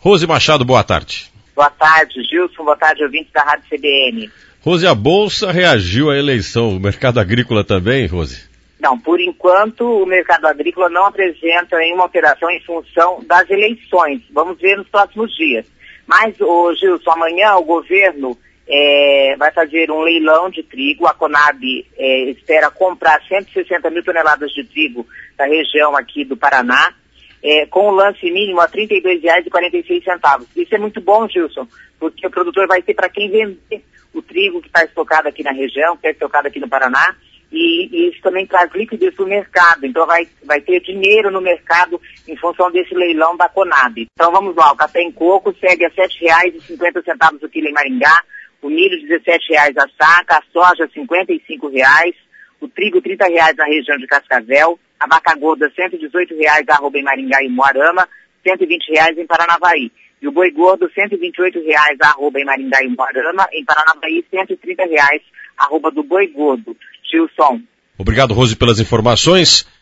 Rose Machado, boa tarde. Boa tarde, Gilson. Boa tarde, ouvintes da Rádio CBN. Rose, a Bolsa reagiu à eleição. O mercado agrícola também, Rose? Não, por enquanto o mercado agrícola não apresenta nenhuma alteração em função das eleições. Vamos ver nos próximos dias. Mas, Gilson, amanhã o governo vai fazer um leilão de trigo. A Conab espera comprar 160 mil toneladas de trigo da região aqui do Paraná, com o lance mínimo a R$ 32,46. Isso é muito bom, Gilson, porque o produtor vai ter para quem vender o trigo que está estocado aqui na região, que está estocado aqui no Paraná, e isso também traz liquidez para o mercado. Então vai ter dinheiro no mercado em função desse leilão da Conab. Então vamos lá, o café em coco segue a R$ 7,50 o quilo em Maringá, o milho R$ 17,00 a saca, a soja R$ 55,00, o trigo R$ 30,00 na região de Cascavel, a vaca gorda R$ 118,00 a arroba em Maringá e Moarama, R$ 120,00 em Paranavaí. E o boi gordo R$ 128,00 a arroba em Maringá e Moarama, em Paranavaí R$ 130,00 a arroba do boi gordo. Gilson. Obrigado, Rose, pelas informações.